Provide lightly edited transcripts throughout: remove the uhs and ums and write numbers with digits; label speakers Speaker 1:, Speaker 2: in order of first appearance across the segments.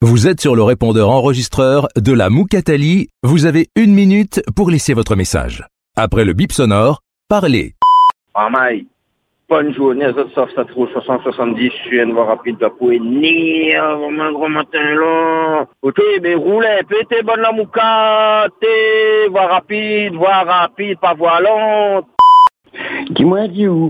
Speaker 1: Vous êtes sur le répondeur enregistreur de la Moukatali. Vous avez 1 minute pour laisser votre message. Après le bip sonore, parlez.
Speaker 2: Maman, bonne journée, je sors ça trop 70, je suis une voie rapide de pour un gros matin là. Ok, mais roulez, pétez bonne la Moukatali, voie rapide, pas voie lente.
Speaker 3: Dis-moi.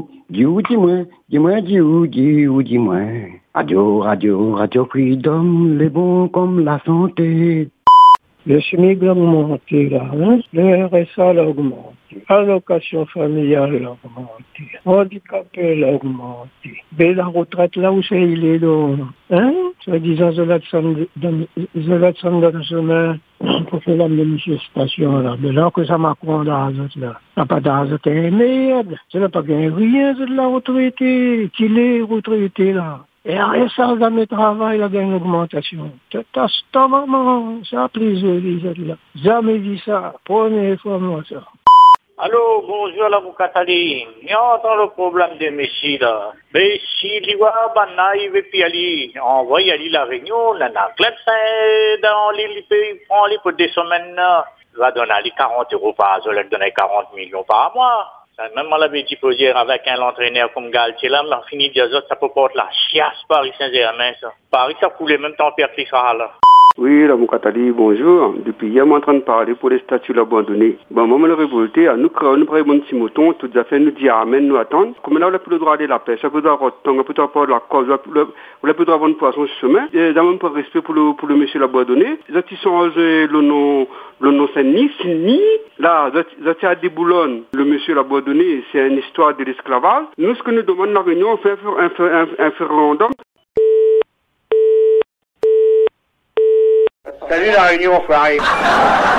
Speaker 3: Radio Freedom, les bons comme la santé.
Speaker 4: Le SMIC a augmenté là, hein? Le RSA l'a augmenté, allocation familiale l'a augmenté, handicapé l'a augmenté. Mais la retraite là où c'est il est là, hein? Soi-disant je la descends dans le chemin pour faire la manifestation là. Mais là que ça m'a pris d'argent là. Ça pas d'argent, t'es merde. Ça n'a pas gagné rien de la retraité. Qu'il est retraité là. Et RSA dans mes travail, là, il y a une augmentation. T'as maman, ça a plaisir, là. Jamais vu ça. Première fois, moi, ça.
Speaker 5: Allô, bonjour la Moukatali. Il y a le problème de Messi là. Mais si il va il veut puis aller, on va y aller la réunion, là, la club, dans l'île, il prend les pour des semaines, il va donner 40 € par jour, il va donner 40 millions par mois. Même on l'avait dit pour dire avec un entraîneur comme Galtier là, mais on finit de dire ça peut pas être la chiasse Paris Saint-Germain ça. Paris ça coule même temps pire que ça là.
Speaker 6: Oui, la Moukatali, bonjour. Depuis hier, je suis en train de parler pour les statuts abandonnés. Bon, moi, je me révolté. Nous prenons un petit mouton, tout à fait, nous dit amen, nous attendre. Comme là, on n'a plus le droit d'aller la pêche, on n'a plus le droit d'avoir on n'a plus le droit d'avoir la cause, on n'a plus le droit d'avoir une poisson sur le chemin. Et d'un même pas respect pour le monsieur l'abandonné. Les autres, ils sont enlevés le nom Saint-Denis, Sydney. Là, ils ont à Déboulonne, le monsieur l'abandonné, c'est une histoire de l'esclavage. Nous, ce que nous demandons la réunion, on fait un référendum.
Speaker 2: Salut la réunion, Farid.